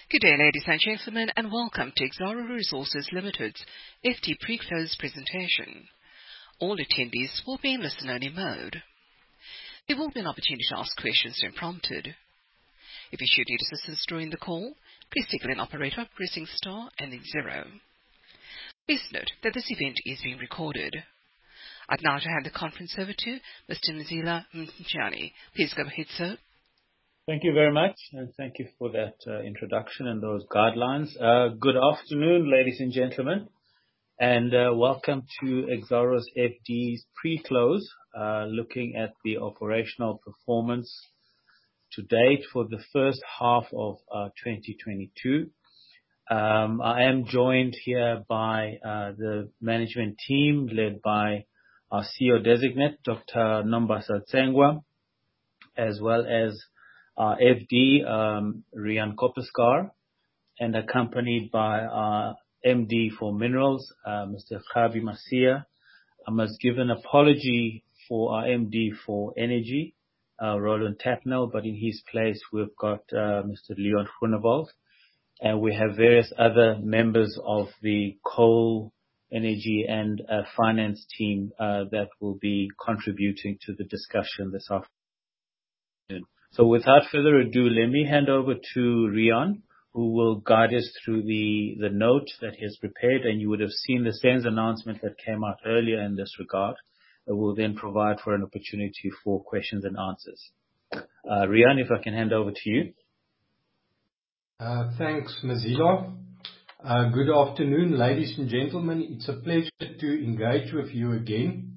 Good day, ladies and gentlemen, and welcome to Exxaro Resources Limited's FD Pre-Close presentation. All attendees will be in listen-only mode. There will be an opportunity to ask questions when prompted. If you should need assistance during the call, please signal an operator by pressing star and then 0. Please note that this event is being recorded. I'd now to hand the conference over to Mr. Mzila Mtshali. Please go ahead, sir. Thank you very much, and thank you for that introduction and those guidelines. Good afternoon, ladies and gentlemen, and welcome to Exxaro's FD's pre-close, looking at the operational performance to date for the first half of 2022. I am joined here by the management team led by our CEO designate, Dr. Nombasa Tsengwa, as well as our FD, Riaan Koppeschaar, and accompanied by our MD for Minerals, Mr. Kgabi Masia. I must give an apology for our MD for Energy, Roland Tatnall, but in his place we've got Mr. Leon Groenewald, and we have various other members of the coal, energy and finance team that will be contributing to the discussion this afternoon. So without further ado, let me hand over to Riaan, who will guide us through the note that he has prepared, and you would have seen the SENS announcement that came out earlier in this regard. It will then provide for an opportunity for questions and answers. Riaan, if I can hand over to you. Thanks, Mzila. Good afternoon, ladies and gentlemen. It's a pleasure to engage with you again.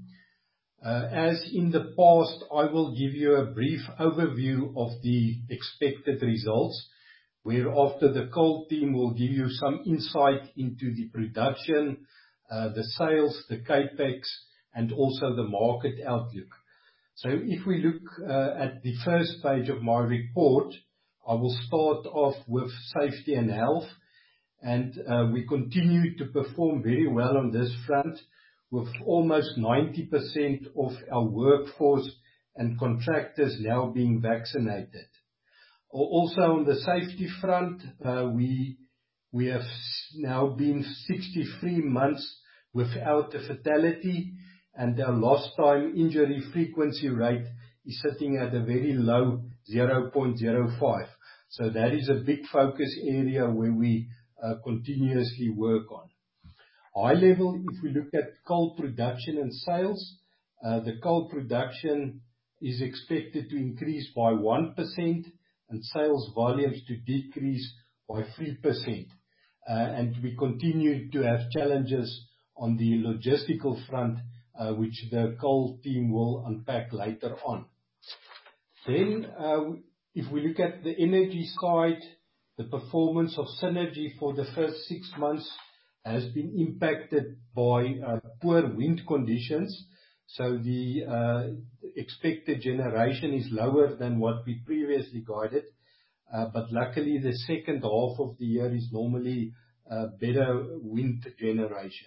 As in the past, I will give you a brief overview of the expected results, whereafter the coal team will give you some insight into the production, the sales, the capex, and also the market outlook. So if we look at the first page of my report, I will start off with safety and health, and we continue to perform very well on this front, with almost 90% of our workforce and contractors now being vaccinated. Also on the safety front, we have now been 63 months without a fatality, and our lost time injury frequency rate is sitting at a very low 0.05. So that is a big focus area where we continuously work on. High level, if we look at coal production and sales, the coal production is expected to increase by 1% and sales volumes to decrease by 3%. And we continue to have challenges on the logistical front, which the coal team will unpack later on. Then, if we look at the energy side, the performance of Cennergi for the first 6 months has been impacted by poor wind conditions. So the expected generation is lower than what we previously guided. But luckily the second half of the year is normally better wind generation.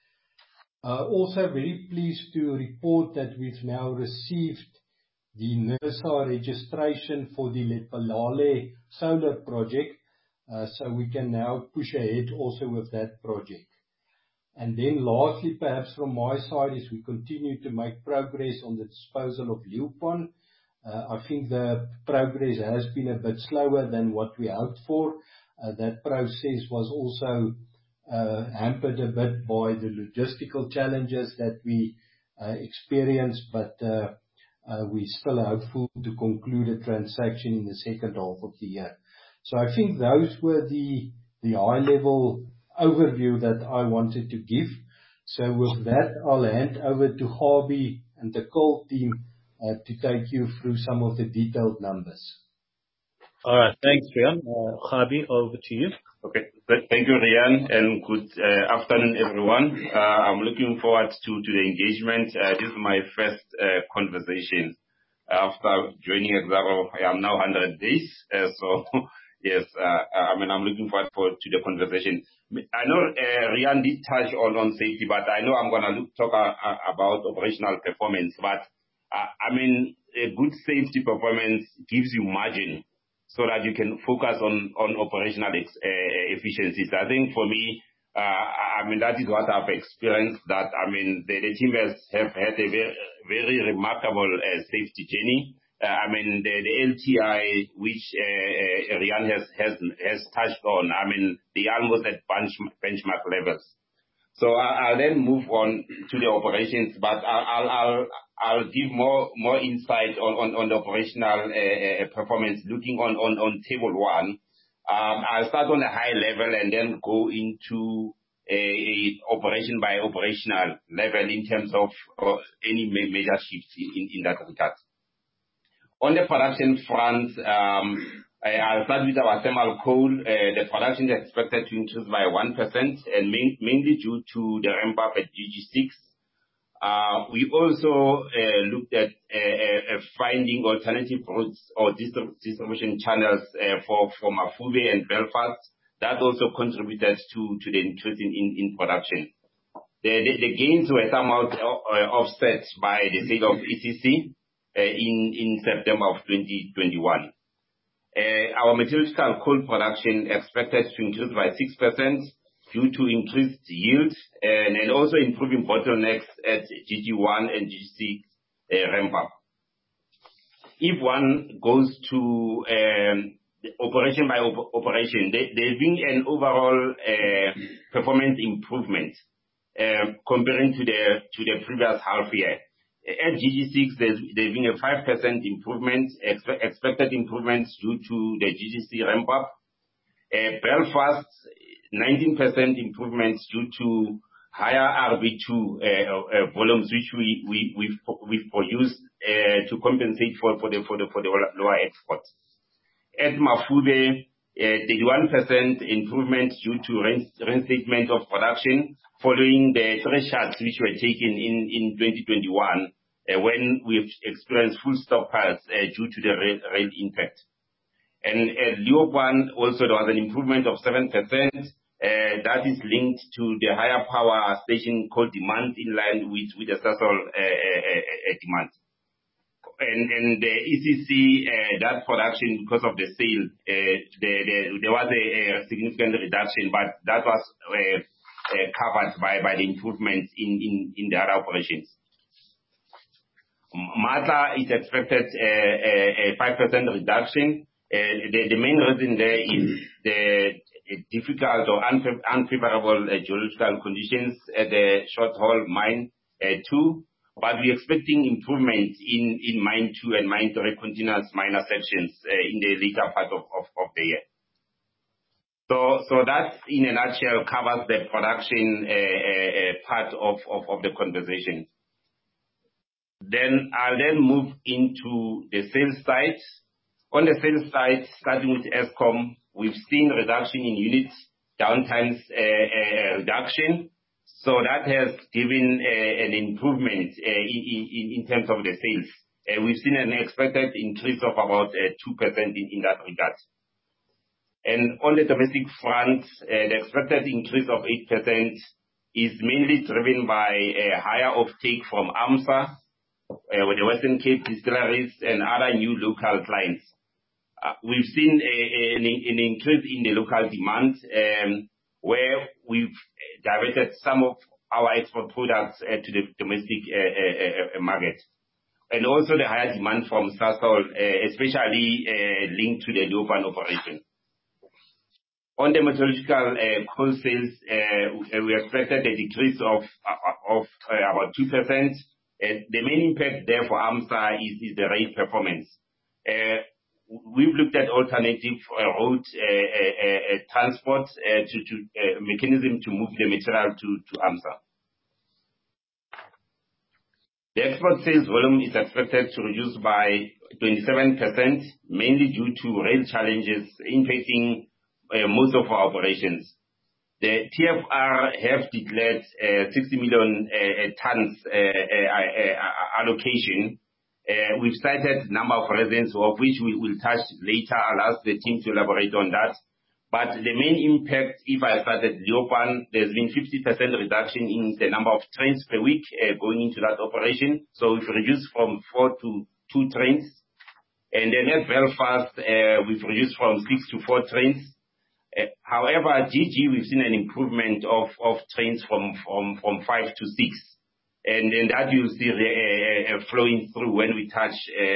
Also very pleased to report that we've now received the NERSA registration for the Lephalale solar project. So we can now push ahead also with that project. And then lastly, perhaps from my side, is we continue to make progress on the disposal of Leeuwpan. I think the progress has been a bit slower than what we hoped for. That process was also hampered a bit by the logistical challenges that we experienced, but we're still hopeful to conclude a transaction in the second half of the year. So I think those were the high-level overview that I wanted to give. So with that, I'll hand over to Kgabi and the coal team to take you through some of the detailed numbers. All right, thanks, Riaan. Kgabi, over to you. Okay, thank you, Riaan, and good afternoon, everyone. I'm looking forward to the engagement. This is my first conversation after joining Exxaro. I am now 100 days, so yes, I'm looking forward to the conversation. I know Riaan did touch on safety, but I know I'm going to talk about operational performance. But a good safety performance gives you margin. so that you can focus on operational efficiencies. I think for me, that is what I've experienced, that, the team have had a very, very remarkable safety journey. The LTI, which Riaan has touched on, they are almost at benchmark levels. So I'll then move on to the operations, but I'll give more insight on the operational performance, looking on table 1. I'll start on a high level and then go into a operation by operational level in terms of any major shifts in that regard. On the production front, I'll start with our thermal coal. The production is expected to increase by 1%, and mainly due to the ramp up at GG6. We also looked at finding alternative routes or distribution channels for Mafube and Belfast. That also contributed to the increase in production. The gains were somewhat offset by the sale of ECC in September of 2021. Our metallurgical coal production expected to increase by 6% due to increased yield and also improving bottlenecks at GG1 and GG6 ramp up. If one goes to operation by operation, there's been an overall performance improvement comparing to the previous half year. At GG6, there's been a 5% improvement, expected improvements due to the GG6 ramp up. Belfast, 19% improvements due to higher RB2 volumes, which we've produced to compensate for the lower exports. At Mafube, 31% improvement due to reinstatement of production following the 3 shuts which were taken in 2021 when we've experienced full stockpiles due to the rail impact. And at Leeuwpan also there was an improvement of 7%. That is linked to the higher power station coal demand in line with the Sasol demand. And the ECC, that production, because of the sale, there was a significant reduction, but that was covered by the improvements in the other operations. Matla is expected a 5% reduction. The main reason there is the difficult or unfavorable geological conditions at the short haul mine 2. But we're expecting improvement in mine 2 and mine 3 continuous minor sections in the later part of the year. So that, in a nutshell, covers the production part of the conversation. Then I'll move into the sales side. On the sales side, starting with Eskom, we've seen reduction in units, downtimes reduction. So that has given an improvement in terms of the sales. We've seen an expected increase of about 2% in that regard. And on the domestic front, the expected increase of 8% is mainly driven by a higher offtake from AMSA, with the Western Cape distilleries and other new local clients. We've seen an increase in the local demand, where we've diverted some of our export products to the domestic market. And also the higher demand from Sasol, especially linked to the Leeuwpan operation. On the metallurgical coal sales, we expected a decrease of about 2%. The main impact there for AMSA is the rate performance. We've looked at alternative route transport to mechanism to move the material to AMSA. The export sales volume is expected to reduce by 27%, mainly due to rail challenges impacting most of our operations. The TFR have declared 60 million tons allocation. We've cited number of reasons, of which we will touch later. I'll ask the team to elaborate on that. But the main impact, if I start at Leeuwpan, there's been 50% reduction in the number of trains per week going into that operation. So we've reduced from 4 to 2 trains. And then at Belfast, we've reduced from 6 to 4 trains. However, at GG, we've seen an improvement of trains from 5 to 6. And that you see flowing through when we touch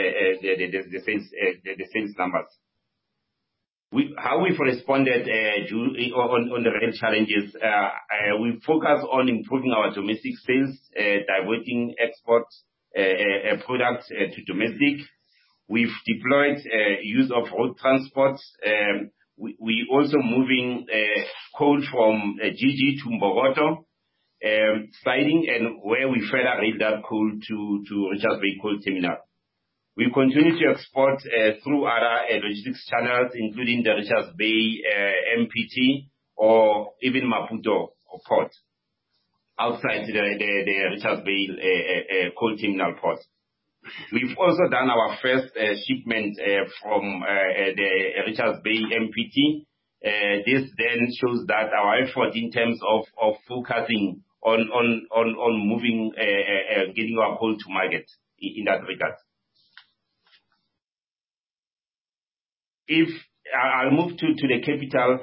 the sales numbers. How we've responded on the rail challenges, we focus on improving our domestic sales, diverting export products to domestic. We've deployed use of road transport. We also moving coal from GG to Mbogoto, sliding, and where we further rail that coal to Richards Bay Coal Terminal. We continue to export through other logistics channels, including the Richards Bay MPT or even Maputo or port, outside the Richards Bay Coal Terminal port. We've also done our first shipment from the Richards Bay MPT. This then shows that our effort in terms of focusing on moving, getting our coal to market in that regard. If I'll move to the capital,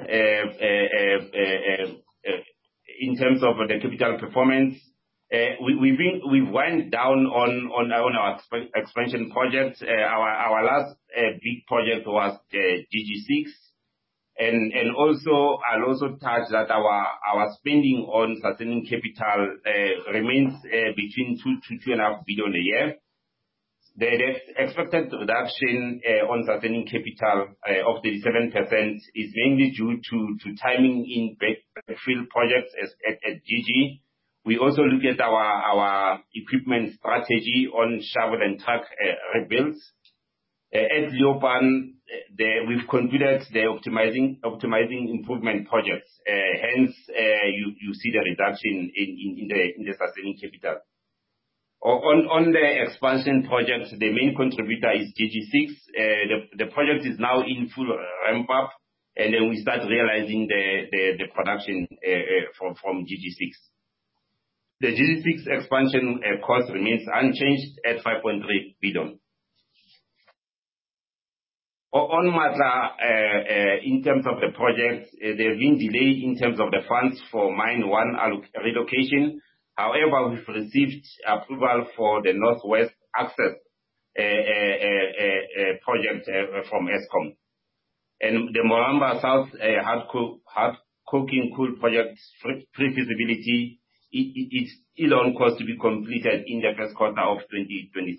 in terms of the capital performance, we've went down on our expansion projects. Our last big project was GG6. And also, I'll also touch that our spending on sustaining capital remains between 2 to 2.5 billion a year. The expected reduction on sustaining capital of 37% is mainly due to timing in backfill projects at GG. We also look at our equipment strategy on shovel and truck rebuilds. At Leeuwpan, we've concluded the optimizing improvement projects. Hence, you see the reduction in the sustaining capital. On the expansion projects, the main contributor is GG6. The project is now in full ramp up, and then we start realizing the production from GG6. The GG6 expansion cost remains unchanged at 5.3 billion. On Matla, in terms of the project, there have been delay in terms of the funds for Mine 1 relocation. However, we've received approval for the Northwest Access project from Eskom. And the Moramba South hard coking coal project pre-feasibility, it's still on course to be completed in the first quarter of 2023.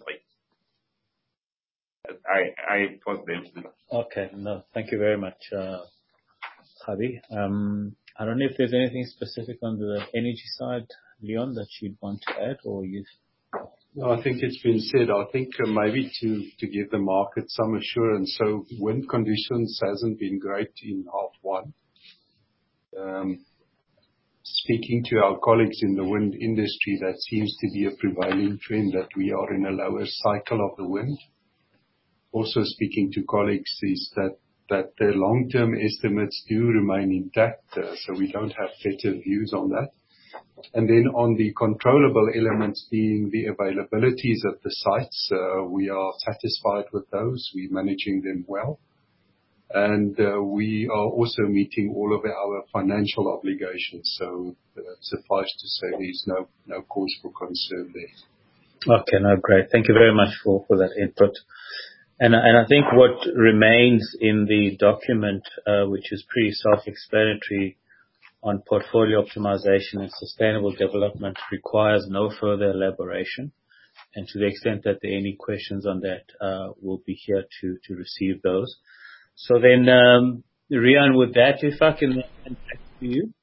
I pause there. Okay, no, thank you very much, Kgabi. I don't know if there's anything specific on the energy side, Leon, that you'd want to add, or you? No, I think it's been said. I think maybe to give the market some assurance. So wind conditions hasn't been great in half one. Speaking to our colleagues in the wind industry, that seems to be a prevailing trend, that we are in a lower cycle of the wind. Also speaking to colleagues is that the long-term estimates do remain intact, so we don't have better views on that. And then on the controllable elements being the availabilities at the sites, we are satisfied with those. We're managing them well. And we are also meeting all of our financial obligations. So suffice to say, there's no cause for concern there. Okay, no, great. Thank you very much for that input. And I think what remains in the document, which is pretty self-explanatory on portfolio optimization and sustainable development, requires no further elaboration. And to the extent that there are any questions on that, we'll be here to receive those. So then, Riaan, with that, if I can hand back to you.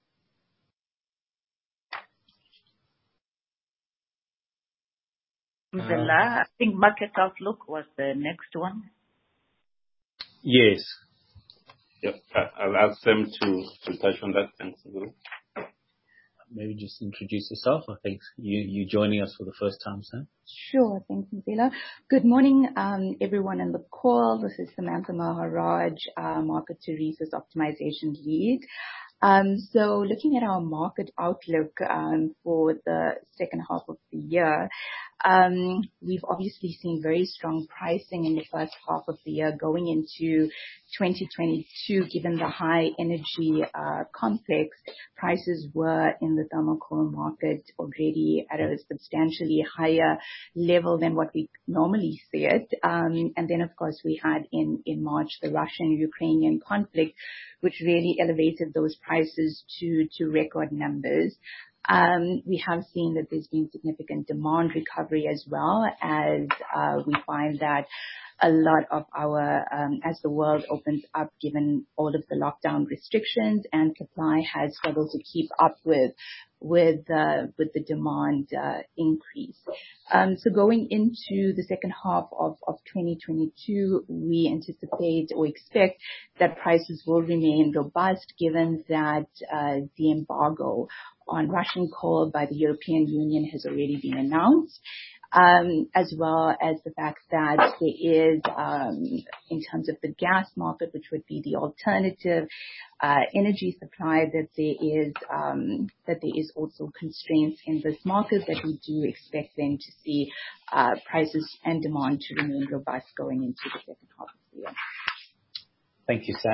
I think market outlook was the next one. Yes. Yep. I'll ask them to touch on that. Thanks. Maybe just introduce yourself. I think you joining us for the first time, sir. Sure. Thanks, Mpila. Good morning, everyone on the call. This is Samantha Maharaj, Market to Resource Optimization Lead. So looking at our market outlook for the second half of the year, We've obviously seen very strong pricing in the first half of the year going into 2022, given the high energy complex. Prices were in the thermal coal market already at a substantially higher level than what we normally see it. And then, of course, we had in March the Russian-Ukrainian conflict, which really elevated those prices to record numbers. We have seen that there's been significant demand recovery as well, as we find that a lot of our, as the world opens up, given all of the lockdown restrictions, and supply has struggled to keep up with the demand increase. So going into the second half of 2022, we anticipate or expect that prices will remain robust, given that the embargo on Russian coal by the European Union has already been announced, as well as the fact that there is, in terms of the gas market, which would be the alternative energy supply, that there is also constraints in this market, that we do expect then to see prices and demand to remain robust going into the second half of the year. Thank you,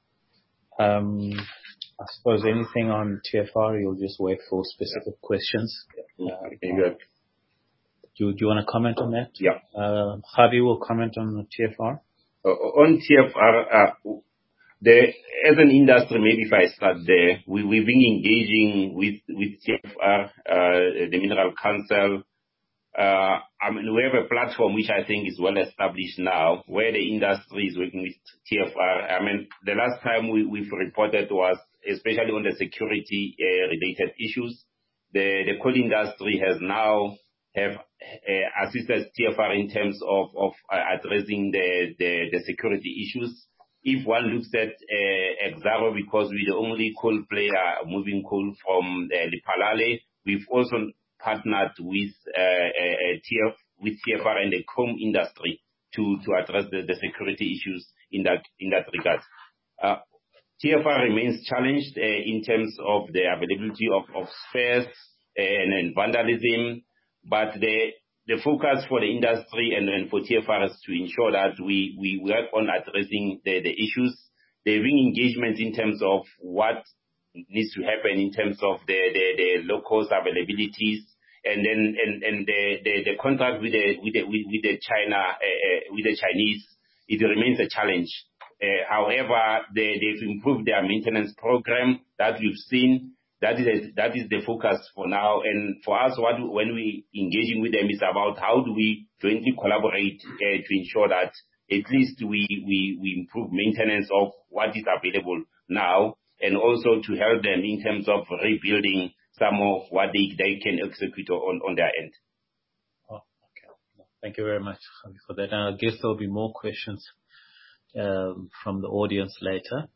Sam. I suppose anything on TFR, you'll just wait for specific questions. Good. Do you want to comment on that? Yeah. Javi will comment on the TFR. On TFR, as an industry, maybe if I start there, we've been engaging with TFR, the Mineral Council. We have a platform which I think is well established now, where the industry is working with TFR. The last time we've reported was especially on the security related issues. The coal industry has now assisted TFR in terms of addressing the security issues. If one looks at Exxaro, because we're the only coal player moving coal from Lephalale, we've also partnered with TFR and the chrome industry to address the security issues in that regard. TFR remains challenged in terms of the availability of spares and vandalism, but the focus for the industry and for TFR is to ensure that we work on addressing the issues. There have been engagements in terms of what needs to happen in terms of the locals availabilities, and the contract with the Chinese, it remains a challenge. However, they've improved their maintenance program that we've seen. That is the focus for now. And for us, when we engaging with them, is about how do we jointly collaborate to ensure that at least we improve maintenance of what is available now, and also to help them in terms of rebuilding some of what they can execute on their end. Oh, okay. Thank you very much for that. And I guess there'll be more questions from the audience later.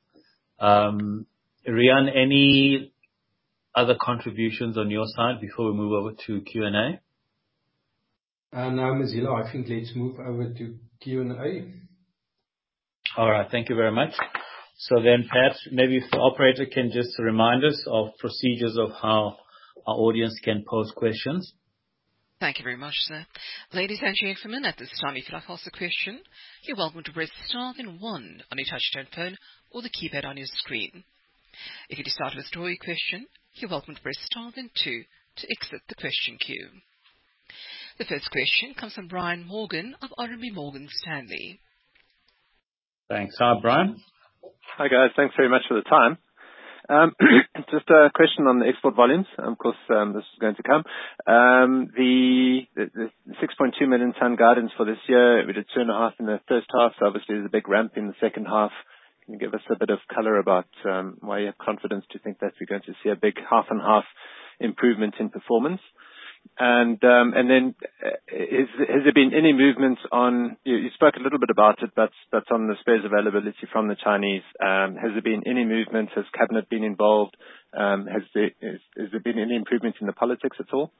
Rian, any other contributions on your side before we move over to Q&A? No, Mzila, I think let's move over to Q&A. All right, thank you very much. So then perhaps maybe if the operator can just remind us of procedures of how our audience can pose questions. Thank you very much, sir. Ladies and gentlemen, at this time, if you'd like to ask a question, you're welcome to press star then 1 on your touchtone phone or the keypad on your screen. If you decide to withdraw your question, you're welcome to press star then 2 to exit the question queue. The first question comes from Brian Morgan of RMB Morgan Stanley. Thanks. Hi, Brian. Hi, guys. Thanks very much for the time. Just a question on the export volumes. Of course, this is going to come. The 6.2 million ton guidance for this year, we did 2.5 in the first half, so obviously there's a big ramp in the second half. Can you give us a bit of color about why you have confidence to think that we're going to see a big half and half improvement in performance? And then has there been any movements on, you spoke a little bit about it, but on the spares availability from the Chinese, has there been any movement? Has Cabinet been involved? Has there been any improvement in the politics at all?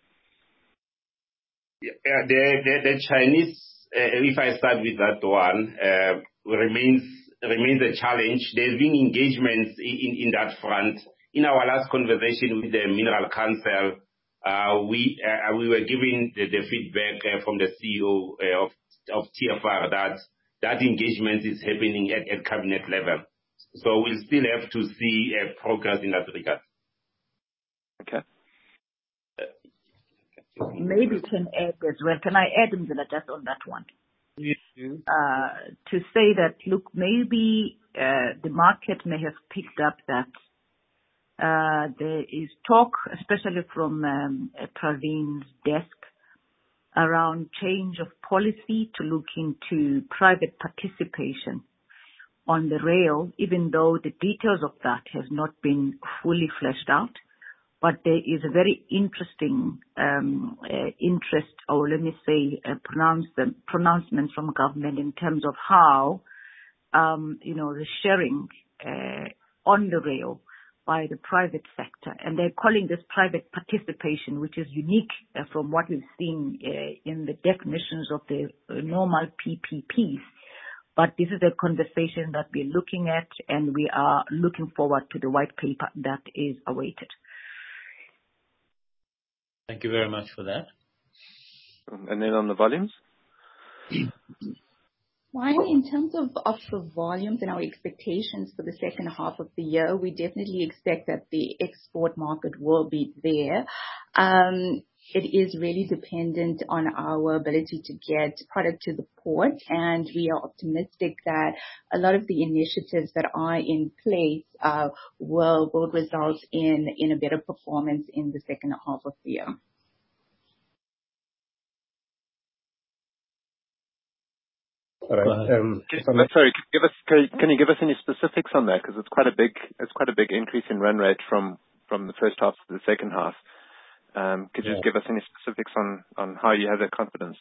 Yeah, the Chinese, if I start with that one, remains a challenge. There's been engagements in that front. In our last conversation with the Mineral Council, we were given the feedback from the CEO of TFR that engagement is happening at cabinet level. So we'll still have to see progress in that regard. Okay. Maybe can add as well. Can I add, Mzila, just on that one? Please do. To say that, look, maybe the market may have picked up that there is talk, especially from Praveen's desk, around change of policy to look into private participation on the rail, even though the details of that has not been fully fleshed out. But there is a very interesting interest, or let me say, pronouncement from government in terms of how, the sharing on the rail by the private sector. And they're calling this private participation, which is unique from what we've seen in the definitions of the normal PPPs. But this is a conversation that we're looking at, and we are looking forward to the white paper that is awaited. Thank you very much for that. And then on the volumes? Well, in terms of the volumes and our expectations for the second half of the year, we definitely expect that the export market will be there. It is really dependent on our ability to get product to the port, and we are optimistic that a lot of the initiatives that are in place will result in a better performance in the second half of the year. All right. Sorry, can you give us any specifics on that? Because it's quite a big increase in run rate from the first half to the second half. Could you just give us any specifics on how you have that confidence?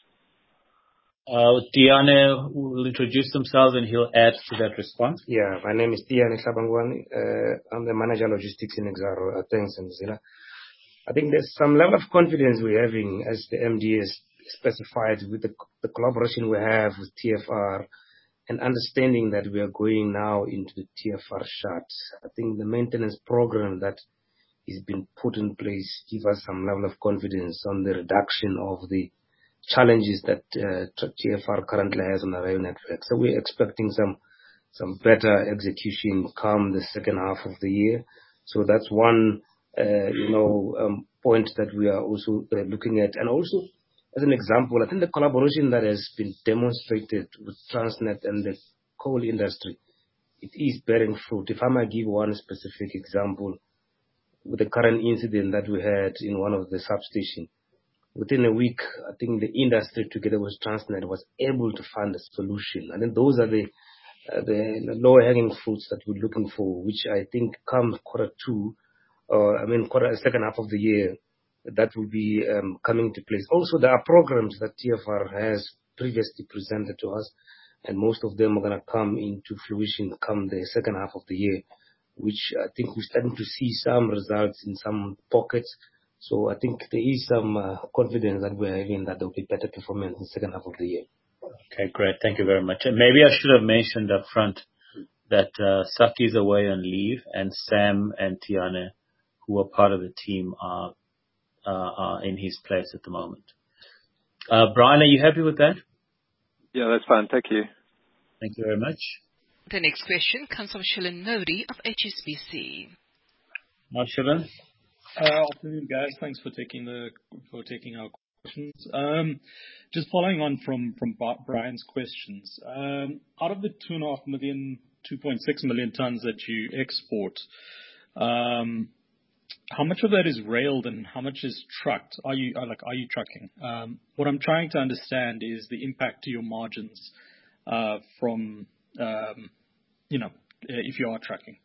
Tiane will introduce himself and he'll add to that response. Yeah, my name is Tiane Hlabangwani. I'm the manager logistics in Exxaro. Thanks, Mzila. I think there's some level of confidence we're having, as the MD has specified, with the collaboration we have with TFR and understanding that we are going now into the TFR shut. I think the maintenance program that is been put in place give us some level of confidence on the reduction of the challenges that TFR currently has on the rail network. So we're expecting some better execution come the second half of the year. So that's one point that we are also looking at. And also, as an example, I think the collaboration that has been demonstrated with Transnet and the coal industry, it is bearing fruit. If I might give one specific example, with the current incident that we had in one of the substations, within a week, I think the industry together with Transnet was able to find a solution. And then those are the lower-hanging fruits that we're looking for, which I think come second half of the year, that will be coming to place. Also, there are programs that TFR has previously presented to us, and most of them are going to come into fruition come the second half of the year, which I think we're starting to see some results in some pockets. So I think there is some confidence that we're having that there will be better performance in the second half of the year. Okay, great. Thank you very much. And maybe I should have mentioned up front that Saki is away on leave, and Sam and Tiane, who are part of the team, are in his place at the moment. Brian, are you happy with that? Yeah, that's fine. Thank you. Thank you very much. The next question comes from Shilan Modi of HSBC. Hi, Shilan. Afternoon, guys. Thanks for taking our questions. Just following on from Brian's questions. Out of the 2.6 million tons that you export, how much of that is railed and how much is trucked? Are you trucking? What I'm trying to understand is the impact to your margins from if you are trucking.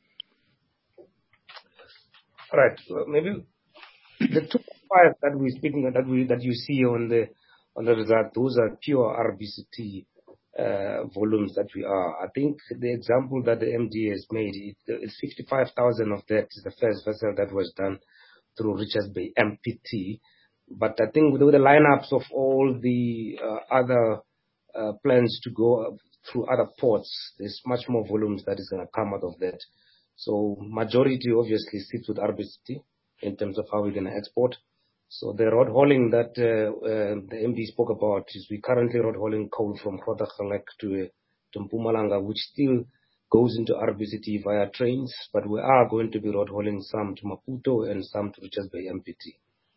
All right. So maybe the 2.5 that we're speaking of, that you see on the result, those are pure RBCT volumes that we are. I think the example that the MD has made, it's 55,000 of that is the first vessel that was done through Richards Bay MPT. But I think with the lineups of all the other plans to go through other ports, there's much more volumes that is going to come out of that. So majority obviously sits with RBCT in terms of how we're going to export. So the road hauling that the MD spoke about is we currently road hauling coal from Grootegeluk to Mpumalanga, which still goes into RBCT via trains, but we are going to be road hauling some to Maputo and some to Richards Bay MPT.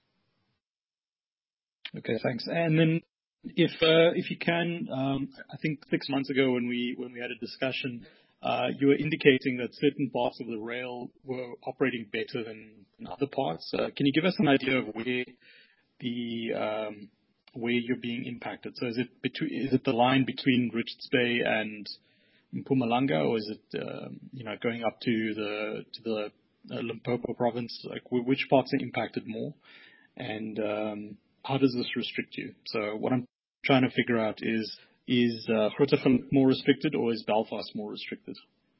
Okay, thanks. And then if you can, I think 6 months ago when we had a discussion, you were indicating that certain parts of the rail were operating better than other parts. Can you give us an idea of where you're being impacted? So is it the line between Richards Bay and Mpumalanga, or is it going up to the Limpopo province? Like which parts are impacted more, and how does this restrict you? So what I'm trying to figure out is Grootegeluk more restricted, or is Belfast more restricted?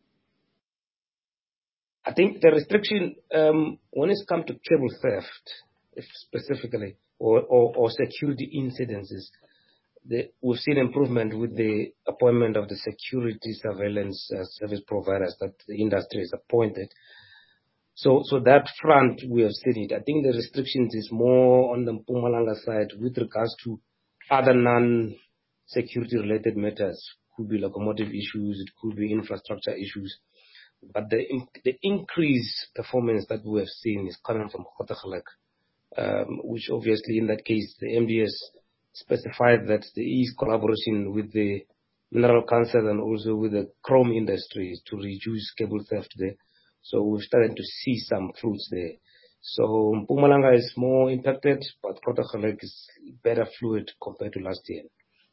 I think the restriction, when it's come to cable theft, specifically, or security incidences, we've seen improvement with the appointment of the security surveillance service providers that the industry has appointed. So that front, we have seen it. I think the restrictions is more on the Mpumalanga side with regards to other non-security related matters. Could be locomotive issues, it could be infrastructure issues. But the increased performance that we have seen is coming from Grootegeluk, which obviously in that case, the MDS specified that there is collaboration with the Mineral Council and also with the chrome industry to reduce cable theft there. So we're starting to see some fruits there. So Mpumalanga is more impacted, but Grootegeluk is better fluid compared to last year.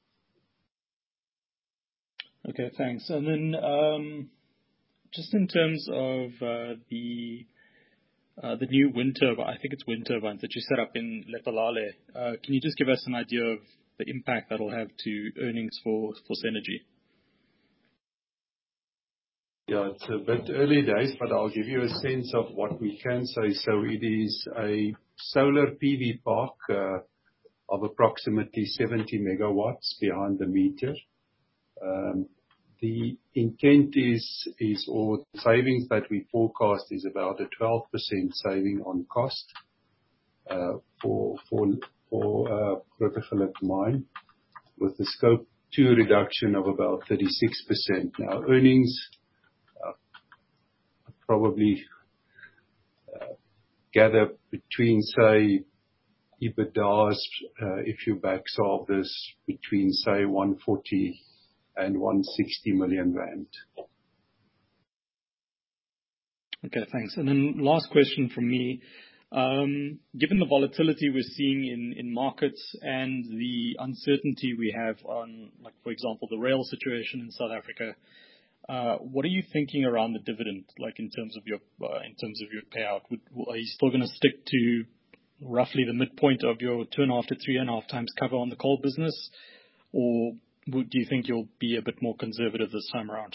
Okay, thanks. And then just in terms of the new wind turbine, I think it's wind turbines that you set up in Lephalale. Can you just give us an idea of the impact that'll have to earnings for Cennergi? Yeah, it's a bit early days, but I'll give you a sense of what we can say. So it is a solar PV park of approximately 70 megawatts behind the meter. The intent is, or savings that we forecast is about a 12% saving on cost for Grootegeluk mine, with the scope 2 reduction of about 36%. Now earnings probably gather between, say, EBITDAs, if you back solve this, between, say, 140 and 160 million rand. Okay, thanks. And then last question from me. Given the volatility we're seeing in markets and the uncertainty we have on, like, for example, the rail situation in South Africa, what are you thinking around the dividend, like in terms of your payout? Are you still going to stick to roughly the midpoint of your 2.5 to 3.5 times cover on the coal business, or do you think you'll be a bit more conservative this time around?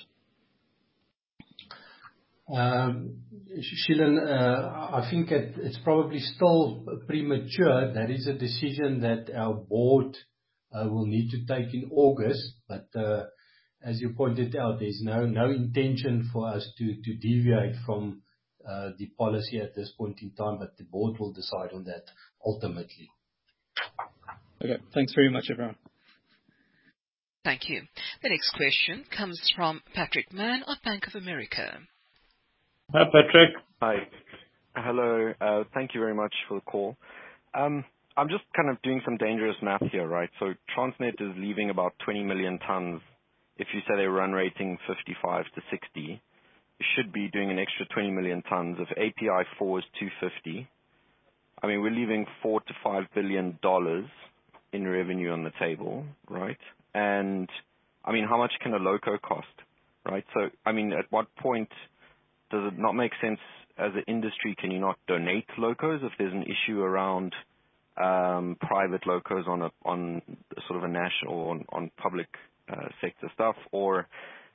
Shilan, I think it's probably still premature. That is a decision that our board will need to take in August, but as you pointed out, there's no intention for us to deviate from the policy at this point in time, but the board will decide on that ultimately. Okay, thanks very much, everyone. Thank you. The next question comes from Patrick Mann of Bank of America. Hi, Patrick. Hi. Hello. Thank you very much for the call. I'm just kind of doing some dangerous math here, right? So Transnet is leaving about 20 million tons. If you say they run rating 55 to 60, you should be doing an extra 20 million tons. If API 4 is 250, I mean, we're leaving $4 to $5 billion in revenue on the table, right? And I mean, how much can a loco cost, right? So, I mean, at what point does it not make sense as an industry? Can you not donate locos if there's an issue around private locos on sort of a national or on public sector stuff? Or,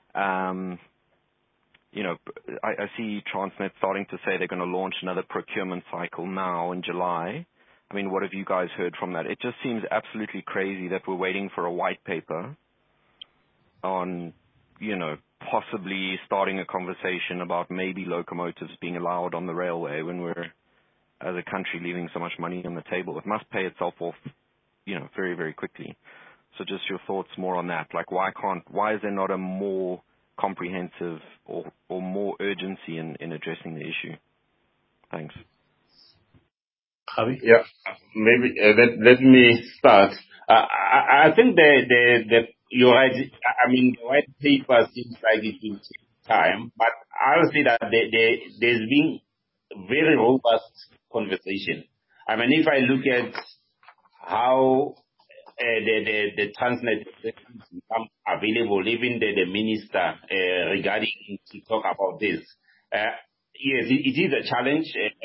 you know, I see Transnet starting to say they're going to launch another procurement cycle now in July. I mean, what have you guys heard from that? It just seems absolutely crazy that we're waiting for a white paper on, you know, possibly starting a conversation about maybe locomotives being allowed on the railway when we're as a country leaving so much money on the table. It must pay itself off, very, very quickly. So just your thoughts more on that. Like, why is there not a more comprehensive or more urgency in addressing the issue? Thanks. Javi? Yeah, maybe let me start. I think you're right. I mean, the white paper seems like it will take time, but I'll say that there's been very robust conversation. I mean, if I look at how the Transnet become available, even the minister regarding to talk about this. Yes, it is a challenge.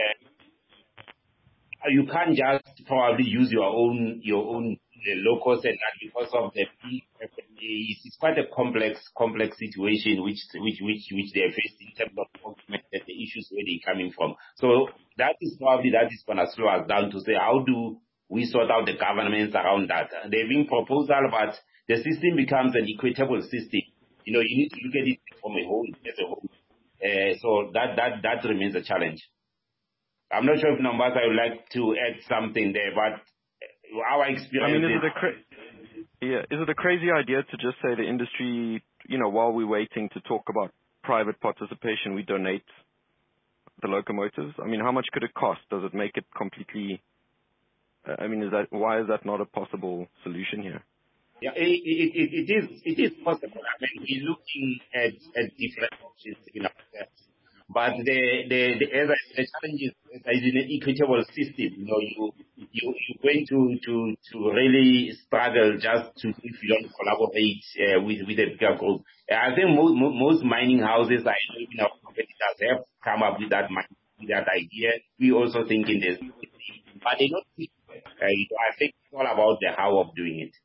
You can't just probably use your own locals and that because of the it's quite a complex situation which they're facing in terms of the issues where they're coming from. So that is gonna slow us down to say how do we sort out the governments around that. They've been proposal, but the system becomes an equitable system. You need to look at it from a whole as a whole. So that remains a challenge. I'm not sure if Numbers I would like to add something there, but our experience. I mean, is it a crazy idea to just say the industry, while we're waiting to talk about private participation, we donate the locomotives? I mean, how much could it cost? Does it make it completely? I mean, why is that not a possible solution here? Yeah, it is possible. I mean, we're looking at different options, but the challenge is in an equitable system. You're going to really struggle if you don't collaborate with a bigger group. I think most mining houses, our competitors have come up with that idea. We also think in this, but they don't think. I think it's all about the how of doing it.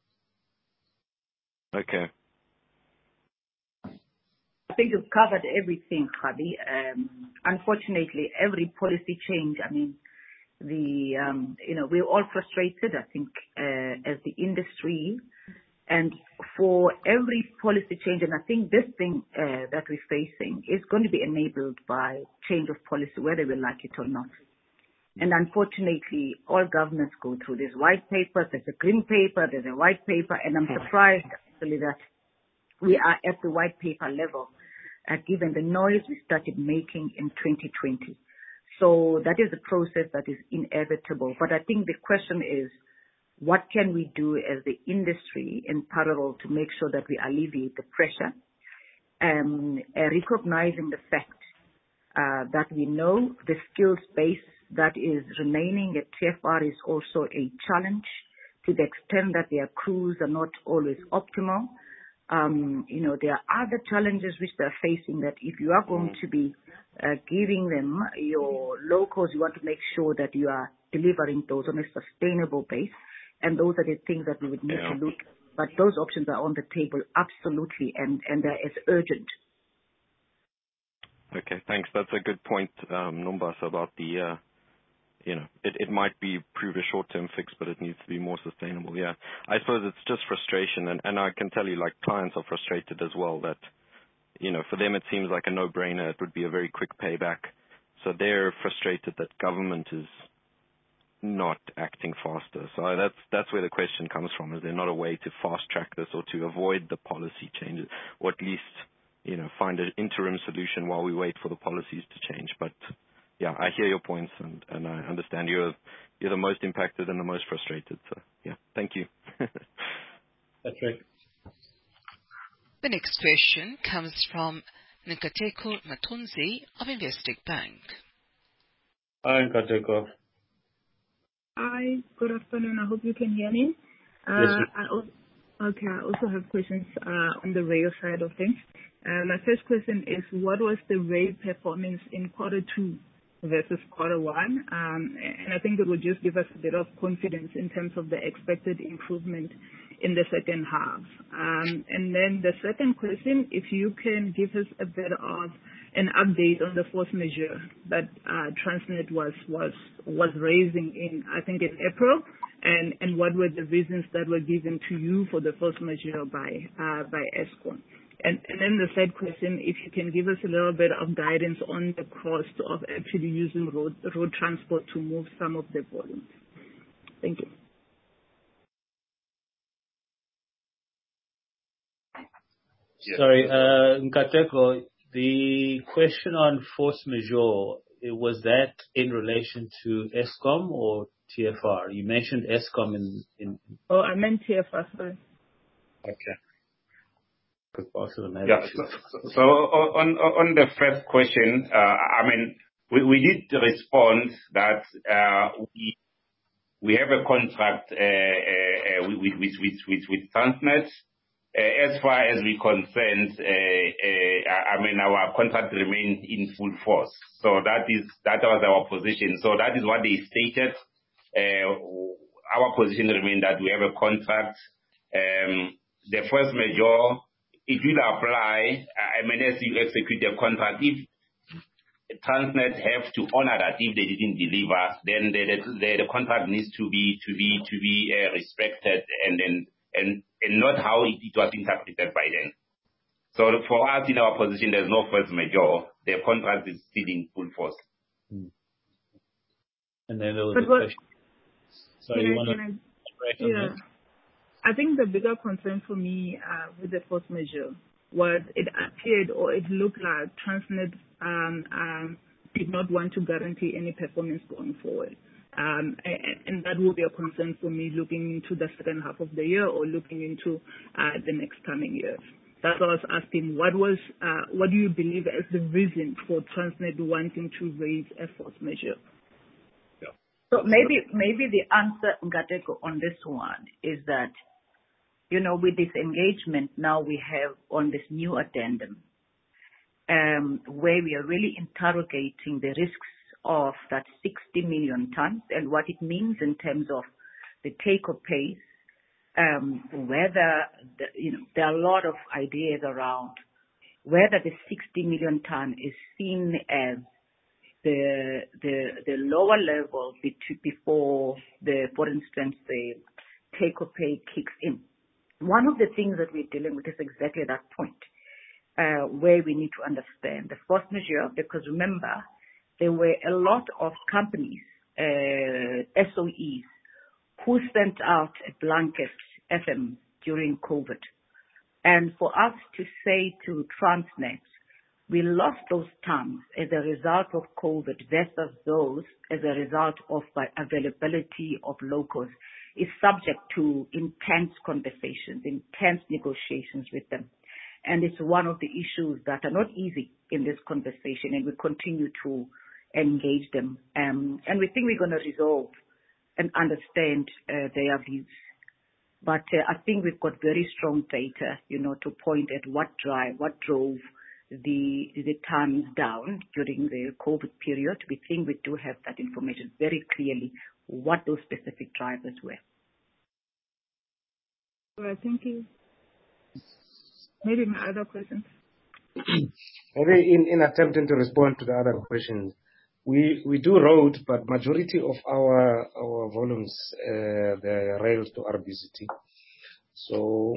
Okay. I think you've covered everything, Javi. Unfortunately, every policy change, I mean, we're all frustrated, I think, as the industry. And for every policy change, and I think this thing that we're facing is going to be enabled by change of policy, whether we like it or not. And unfortunately, all governments go through this white paper, there's a green paper, there's a white paper, and I'm surprised actually that we are at the white paper level, given the noise we started making in 2020. So that is a process that is inevitable. But I think the question is, what can we do as the industry in parallel to make sure that we alleviate the pressure, recognizing the fact that we know the skills base that is remaining at TFR is also a challenge to the extent that their crews are not always optimal. There are other challenges which they're facing that if you are going to be giving them your locals, you want to make sure that you are delivering those on a sustainable base. And those are the things that we would need to look at. But those options are on the table, absolutely, and they're as urgent. Okay, thanks. That's a good point, Nombasa, about the, it might prove a short-term fix, but it needs to be more sustainable. Yeah, I suppose it's just frustration, and I can tell you, like, clients are frustrated as well. That, for them it seems like a no-brainer. It would be a very quick payback. So they're frustrated that government is not acting faster. So that's where the question comes from. Is there not a way to fast-track this or to avoid the policy changes, or at least find an interim solution while we wait for the policies to change? But yeah, I hear your points, and I understand you're the most impacted and the most frustrated. So yeah, thank you. That's right. The next question comes from Nkateko Matonzi of Investec Bank. Hi, Nkateko. Hi, good afternoon. I hope you can hear me. Yes, I also have questions on the rail side of things. My first question is, what was the rail performance in quarter 2 versus quarter 1? And I think it would just give us a bit of confidence in terms of the expected improvement in the second half. And then the second question, if you can give us a bit of an update on the force majeure that Transnet was raising in April, and what were the reasons that were given to you for the force majeure by Eskom. And then the third question, if you can give us a little bit of guidance on the cost of actually using road transport to move some of the volumes. Thank you. Sorry, Nkateko, the question on force majeure, was that in relation to Eskom or TFR? You mentioned Eskom in... Oh, I meant TFR, sorry. Okay. Yeah. So on the first question, I mean, we did respond that we have a contract with Transnet. As far as we're concerned, I mean, our contract remains in full force. So that was our position. So that is what they stated. Our position remains that we have a contract. The force majeure, it will apply. I mean, as you execute the contract, if Transnet have to honor that, if they didn't deliver, then the contract needs to be respected, and not how it was interpreted by them. So for us, in our position, there's no force majeure. The contract is still in full force. And then there was a question. Sorry, you want to elaborate on that? I think the bigger concern for me with the force majeure was it appeared or it looked like Transnet did not want to guarantee any performance going forward. And that will be a concern for me looking into the second half of the year or looking into the next coming years. That's why I was asking, what do you believe as the reason for Transnet wanting to raise a force majeure? Yeah. So maybe the answer, Nkateko, on this one is that, you know, with this engagement now we have on this new addendum, where we are really interrogating the risks of that 60 million tons and what it means in terms of the take or pay, whether, there are a lot of ideas around whether the 60 million ton is seen as the lower level before for instance, the take or pay kicks in. One of the things that we're dealing with is exactly that point, where we need to understand the force majeure, because remember, there were a lot of companies, SOEs, who sent out a blanket FM during COVID. And for us to say to Transnet, we lost those tons as a result of COVID versus those as a result of the availability of locals is subject to intense conversations, intense negotiations with them. And it's one of the issues that are not easy in this conversation, and we continue to engage them. And we think we're going to resolve and understand their views. But I think we've got very strong data, to point at what drove the tons down during the COVID period. We think we do have that information very clearly, what those specific drivers were. All right, thank you. Maybe my other questions. Maybe in attempting to respond to the other questions, we do road, but majority of our volumes, they're railed to RBCT. So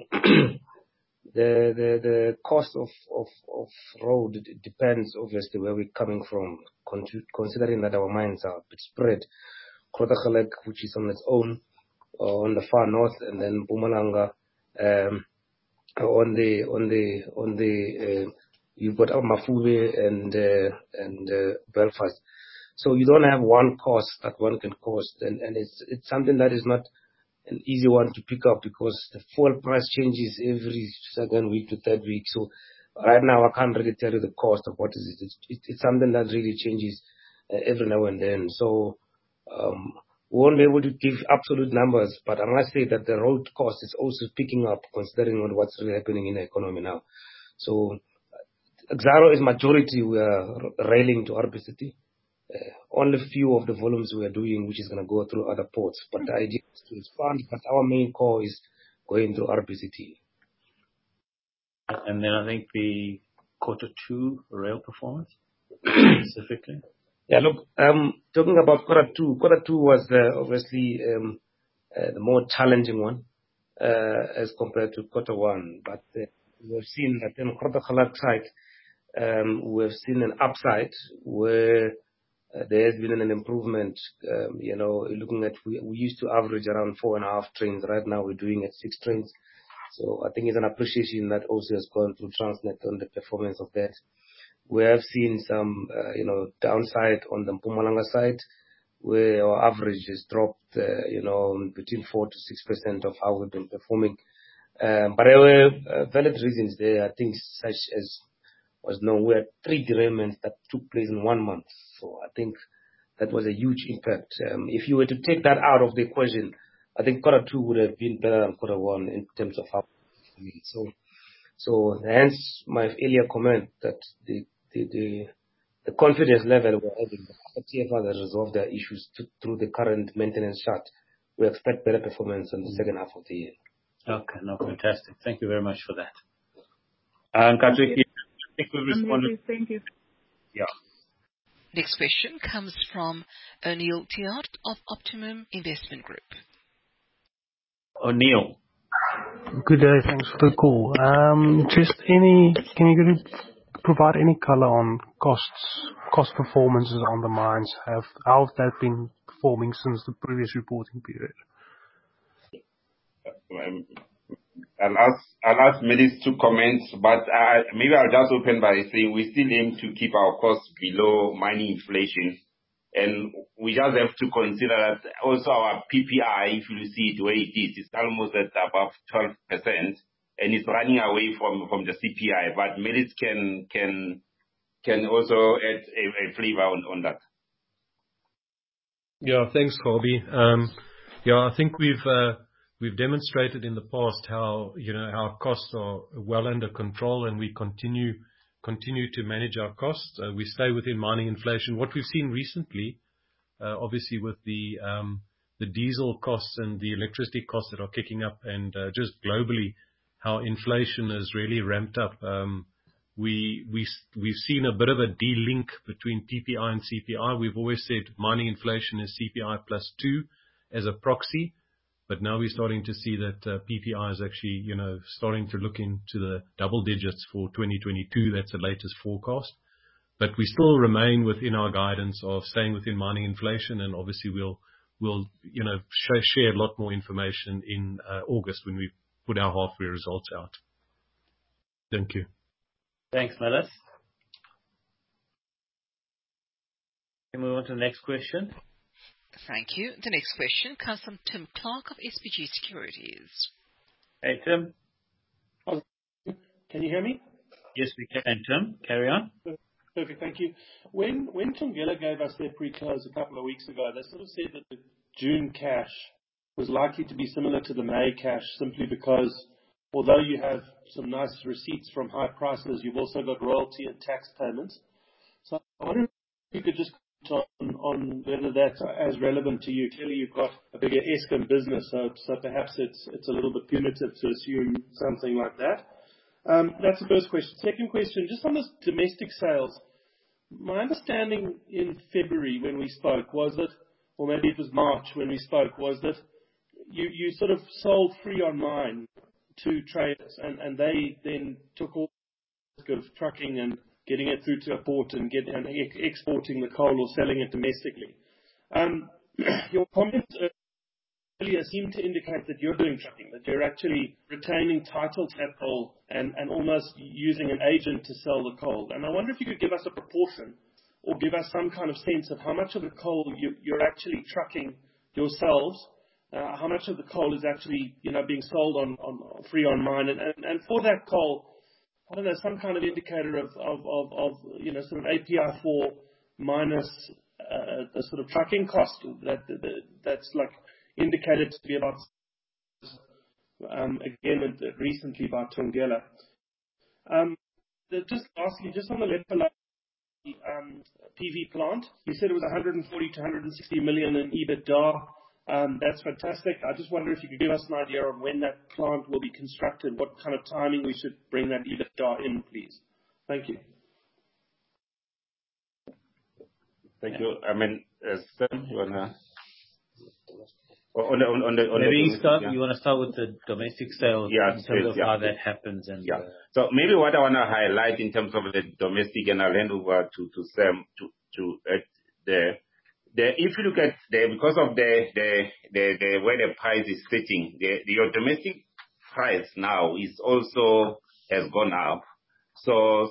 the cost of road depends obviously where we're coming from, considering that our mines are a bit spread. Grootegeluk, which is on its own, on the far north, and then Mpumalanga, on the you've got Mafube and Belfast. So you don't have one cost that one can cost, and it's something that is not an easy one to pick up because the fuel price changes every second week to third week. So right now I can't really tell you the cost of what is it. It's something that really changes every now and then. So we won't be able to give absolute numbers, but I must say that the road cost is also picking up considering on what's really happening in the economy now. So Exxaro is majority we are railing to RBCT. Only few of the volumes we are doing, which is going to go through other ports. But the idea is to expand, but our main core is going through RBCT. And then I think the Q2 rail performance, specifically. Yeah, look, talking about Q2 was obviously the more challenging one as compared to Q1. But we were we've seen that in Grootegeluk side, we've seen an upside where there has been an improvement. Looking at, we used to average around 4.5 trains. Right now we're doing at 6 trains. So I think it's an appreciation that also has gone through Transnet on the performance of that. We have seen some, downside on the Mpumalanga side, where our average has dropped, between 4 to 6% of how we've been performing. But there were valid reasons there. I think such as was known, we had 3 derailments that took place in 1 month. So I think that was a huge impact. If you were to take that out of the equation, I think quarter 2 would have been better than quarter 1 in terms of how. So hence my earlier comment that the confidence level we're having, the TFR has resolved their issues through the current maintenance shut. We expect better performance in the second half of the year. Okay, no, fantastic. Thank you very much for that. Patrick, I think we've responded. Thank you. Yeah. Next question comes from O'Neill Tiart of Optimum Investment Group. O'Neill. Good day. Thanks for the call. Can you provide any color on cost performances on the mines? How have that been performing since the previous reporting period? I'll ask Melis to comment, but maybe I'll just open by saying we still aim to keep our costs below mining inflation. And we just have to consider that also our PPI, if you see it the way it is, it's almost at above 12%, and it's running away from the CPI. But Melis can also add a flavor on that. Yeah, thanks, Kgabi. I think we've demonstrated in the past how our costs are well under control, and we continue to manage our costs. We stay within mining inflation. What we've seen recently, obviously with the diesel costs and the electricity costs that are kicking up, and just globally how inflation has really ramped up. We've seen a bit of a de-link between PPI and CPI. We've always said mining inflation is CPI plus 2 as a proxy. But now we're starting to see that PPI is actually, starting to look into the double digits for 2022. That's the latest forecast. But we still remain within our guidance of staying within mining inflation, and obviously we'll share a lot more information in August when we put our half-year results out. Thank you. Thanks, Melis. Can we move on to the next question? Thank you. The next question comes from Tim Clark of SBG Securities. Hey, Tim. Can you hear me? Yes, we can, Tim. Carry on. Perfect, thank you. When Thungela gave us their pre-close a couple of weeks ago, they sort of said that the June cash was likely to be similar to the May cash, simply because although you have some nice receipts from high prices, you've also got royalty and tax payments. So I wonder if you could just on whether that's as relevant to you. Clearly, you've got a bigger Eskom business, so perhaps it's a little bit punitive to assume something like that. That's the first question. Second question, just on this domestic sales. My understanding in February when we spoke was that, or maybe it was March when we spoke, was that you sort of sold free on mine to traders, and they then took all the risk of trucking and getting it through to a port and exporting the coal or selling it domestically. Your comments earlier seem to indicate that you're doing trucking, that you're actually retaining title to that coal and almost using an agent to sell the coal. And I wonder if you could give us a proportion or give us some kind of sense of how much of the coal you're actually trucking yourselves, how much of the coal is actually being sold on free on mine, and for that coal, I don't know, some kind of indicator of sort of API4 minus the sort of trucking cost that's like indicated to be about again recently by Thungela. Just lastly, just on the Lephalale PV plant, you said it was 140 to 160 million in EBITDA. That's fantastic. I just wonder if you could give us an idea of when that plant will be constructed, what kind of timing we should bring that EBITDA in, please. Thank you. Thank you. I mean, Sam, you want to... Maybe you want to start with the domestic sales in terms of how that happens. So maybe what I want to highlight in terms of the domestic, and I'll hand over to Sam if you look at because of the where the price is sitting, your domestic price now is also has gone up. So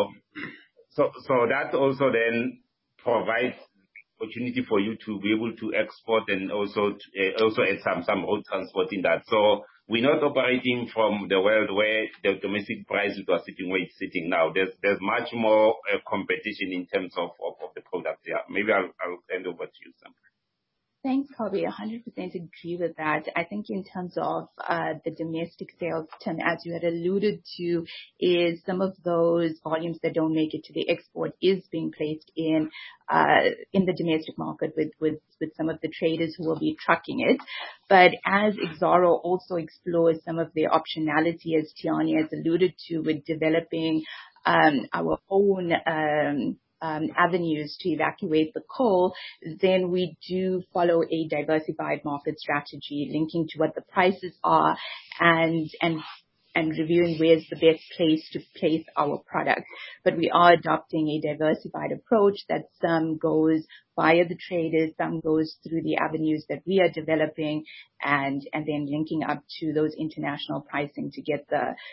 that also then provides opportunity for you to be able to export and also add some road transport in that. So we're not operating from the world where the domestic price was sitting where it's sitting now. There's much more competition in terms of the product. Yeah, maybe I'll hand over to you, Sam. Thanks, Kobie. 100% agree with that. I think in terms of the domestic sales, Tim, as you had alluded to, is some of those volumes that don't make it to the export is being placed in the domestic market with some of the traders who will be trucking it. But as Exxaro also explores some of the optionality, as Tiani has alluded to, with developing our own avenues to evacuate the coal, then we do follow a diversified market strategy linking to what the prices are and reviewing where's the best place to place our product. But we are adopting a diversified approach that some goes via the traders, some goes through the avenues that we are developing, and then linking up to those international pricing to get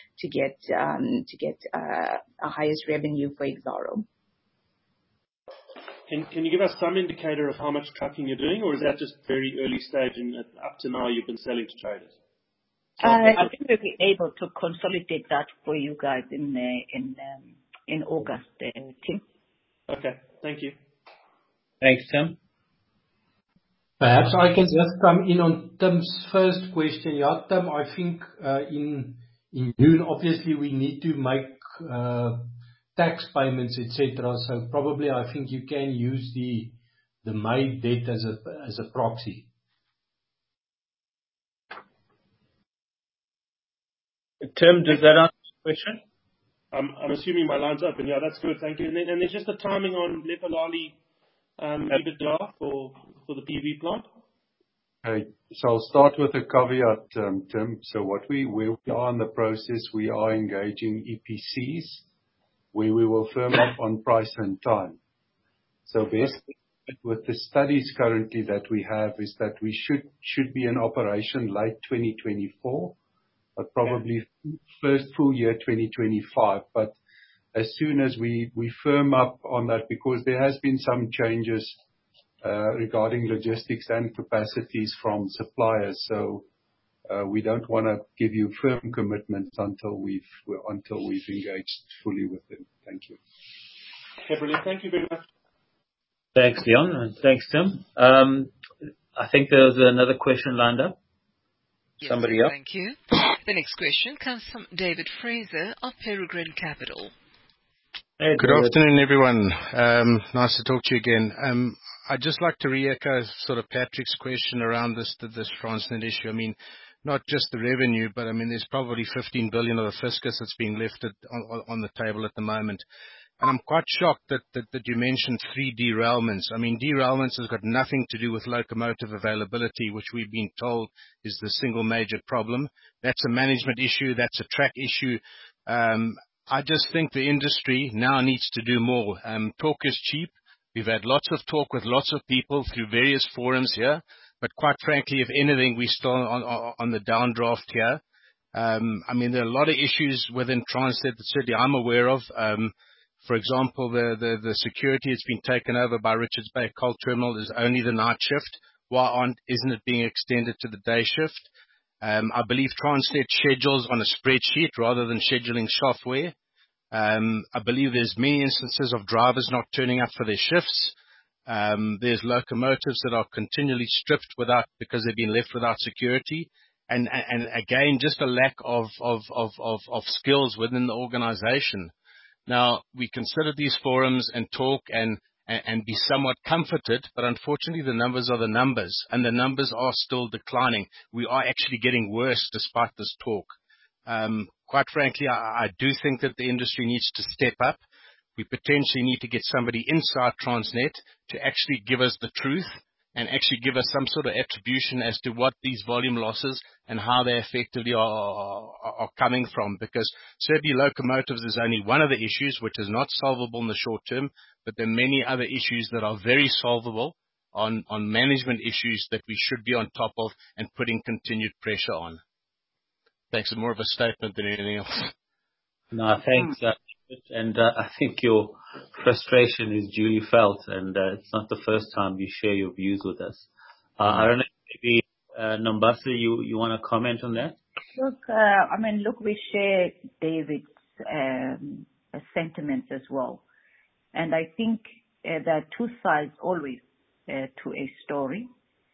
a highest revenue for Exxaro. Can you give us some indicator of how much trucking you're doing, or is that just very early stage and up to now you've been selling to traders? I think we'll be able to consolidate that for you guys in August, Tim. Okay, thank you. Thanks, Tim. Perhaps I can just come in on Tim's first question. Yeah, Tim, I think in June, obviously, we need to make tax payments, etc. So probably I think you can use the May debt as a proxy. Tim, does that answer the question? I'm assuming my line's open. Yeah, that's good. Thank you. And there's just the timing on Lephalale EBITDA for the PV plant. So I'll start with a caveat, Tim. So where we are in the process, we are engaging EPCs, where we will firm up on price and time. So basically, with the studies currently that we have, is that we should be in operation late 2024, but probably first full year 2025. But as soon as we firm up on that, because there has been some changes regarding logistics and capacities from suppliers, so we don't want to give you firm commitments until we've engaged fully with them. Thank you. Okay, brilliant. Thank you very much. Thanks, Leon, and thanks, Tim. I think there's another question lined up. Somebody else? Thank you. The next question comes from David Fraser of Peregrine Capital. Hey, good afternoon, everyone. Nice to talk to you again. I'd just like to re-echo sort of Patrick's question around this Transnet issue. I mean, not just the revenue, but I mean, there's probably 15 billion of the fiscus that's being lifted on the table at the moment. And I'm quite shocked that you mentioned 3 derailments. I mean, derailments has got nothing to do with locomotive availability, which we've been told is the single major problem. That's a management issue. That's a track issue. I just think the industry now needs to do more. Talk is cheap. We've had lots of talk with lots of people through various forums here. But quite frankly, if anything, we're still on the downdraft here. I mean, there are a lot of issues within Transnet that certainly I'm aware of. For example, the security has been taken over by Richards Bay Coal Terminal is only the night shift. Why isn't it being extended to the day shift? I believe Transnet schedules on a spreadsheet rather than scheduling software. I believe there's many instances of drivers not turning up for their shifts. There's locomotives that are continually stripped because they've been left without security. And again, just a lack of skills within the organization. Now, we consider these forums and talk and be somewhat comforted, but unfortunately the numbers are the numbers, and the numbers are still declining. We are actually getting worse despite this talk. Quite frankly, I do think that the industry needs to step up. We potentially need to get somebody inside Transnet to actually give us the truth and actually give us some sort of attribution as to what these volume losses and how they effectively are coming from. Because certainly locomotives is only one of the issues which is not solvable in the short term, but there are many other issues that are very solvable on management issues that we should be on top of and putting continued pressure on. Thanks. It's more of a statement than anything else. No, thanks. And I think your frustration is duly felt, and it's not the first time you share your views with us. I don't know, maybe Nombasa, you want to comment on that? Look, we share David's sentiments as well. And I think there are two sides always to a story.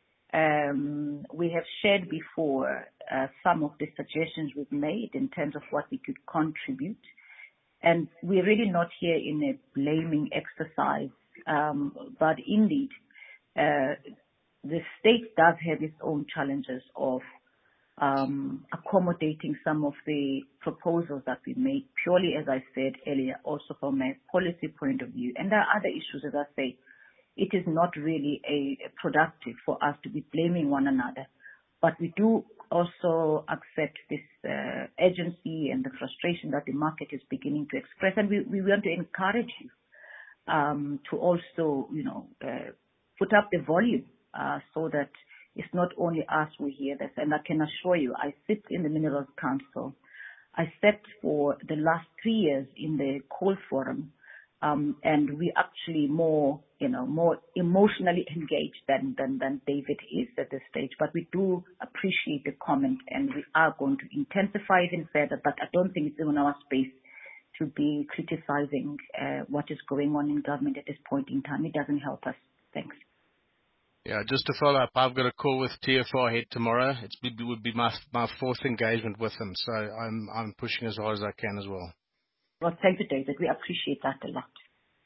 We have shared before some of the suggestions we've made in terms of what we could contribute. And we're really not here in a blaming exercise, but indeed, the state does have its own challenges of accommodating some of the proposals that we made, purely, as I said earlier, also from a policy point of view. And there are other issues, as I say. It is not really productive for us to be blaming one another, but we do also accept this urgency and the frustration that the market is beginning to express, and we want to encourage you to also, put up the volume so that it's not only us who hear this. And I can assure you, I sit in the Minerals Council. I sat for the last 3 years in the Coal Forum, and we actually more emotionally engaged than David is at this stage. But we do appreciate the comment, and we are going to intensify it even further. But I don't think it's in our space to be criticizing what is going on in government at this point in time. It doesn't help us. Thanks. Yeah, just to follow up, I've got a call with TFR head tomorrow. It would be my fourth engagement with them, so I'm pushing as hard as I can as well. Well, thank you, David. We appreciate that a lot.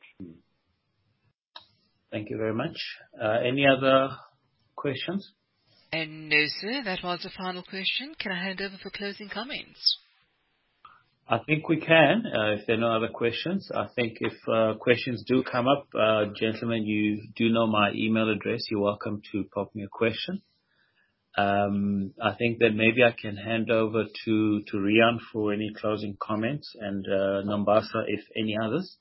Thank you very much. Any other questions? No, sir. That was the final question. Can I hand over for closing comments? I think we can, if there are no other questions. I think if questions do come up, gentlemen, you do know my email address. You're welcome to pop me a question. I think that maybe I can hand over to Riaan for any closing comments, and Nombasa, if any others.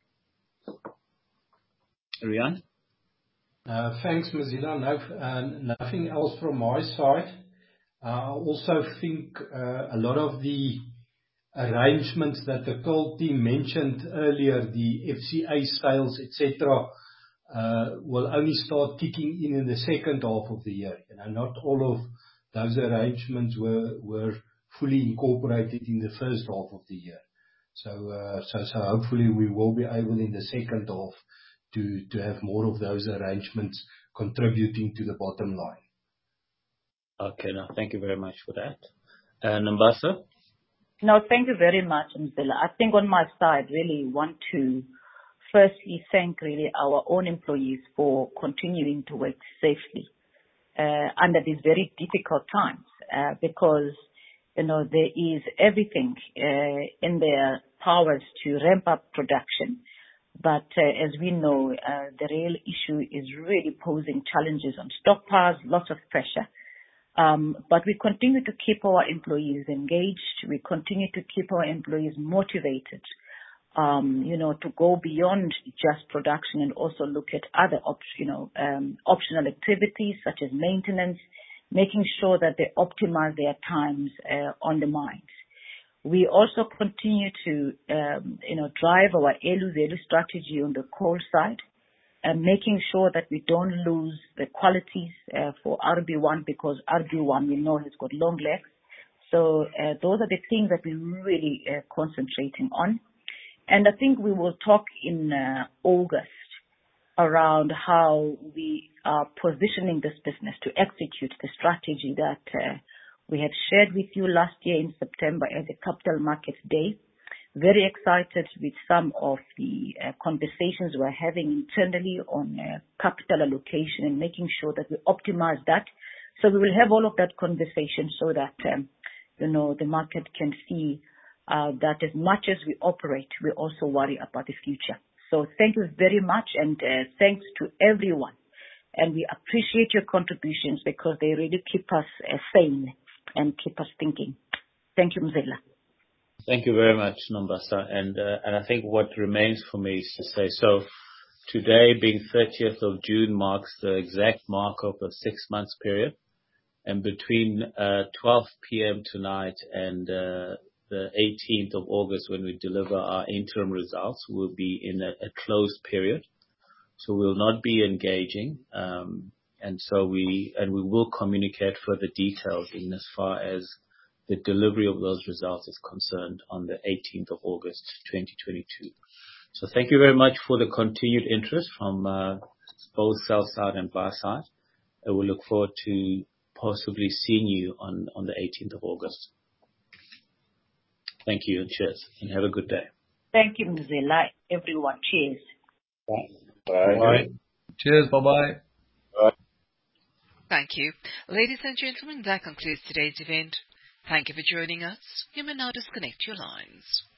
Riaan? Thanks, Mzila. No, nothing else from my side. I also think a lot of the arrangements that the coal team mentioned earlier, the FCA sales, etc., will only start kicking in the second half of the year. Not all of those arrangements were fully incorporated in the first half of the year. So hopefully we will be able in the second half to have more of those arrangements contributing to the bottom line. Okay, no, thank you very much for that. Nombasa? No, thank you very much, Mzila. I think on my side, really want to firstly thank really our own employees for continuing to work safely under these very difficult times, because there is everything in their powers to ramp up production. But as we know, the real issue is really posing challenges on stockpiles, lots of pressure. But we continue to keep our employees engaged. We continue to keep our employees motivated, to go beyond just production and also look at other optional activities such as maintenance, making sure that they optimize their times on the mines. We also continue to, drive our Elu strategy on the coal side, and making sure that we don't lose the qualities for RB1, because RB1 we know has got long legs. So those are the things that we're really concentrating on. And I think we will talk in August around how we are positioning this business to execute the strategy that we had shared with you last year in September at the Capital Markets Day. Very excited with some of the conversations we're having internally on capital allocation and making sure that we optimize that. So we will have all of that conversation so that, the market can see that as much as we operate, we also worry about the future. So thank you very much, and thanks to everyone And we appreciate your contributions because they really keep us sane and keep us thinking. Thank you, Mzila. Thank you very much, Nombasa. And I think what remains for me is to say, so today being 30th of June marks the exact mark of a 6 months period. And between 12 p.m. tonight and the 18th of August, when we deliver our interim results, we'll be in a closed period. So we'll not be engaging. And we will communicate further details in as far as the delivery of those results is concerned on the 18th of August, 2022. So thank you very much for the continued interest from both sell side and buy side. And we look forward to possibly seeing you on the 18th of August. Thank you and cheers. And have a good day. Thank you, Mzila. Everyone, cheers. Bye. Bye. Cheers. Bye-bye. Bye. Thank you. Ladies and gentlemen, that concludes today's event. Thank you for joining us. You may now disconnect your lines.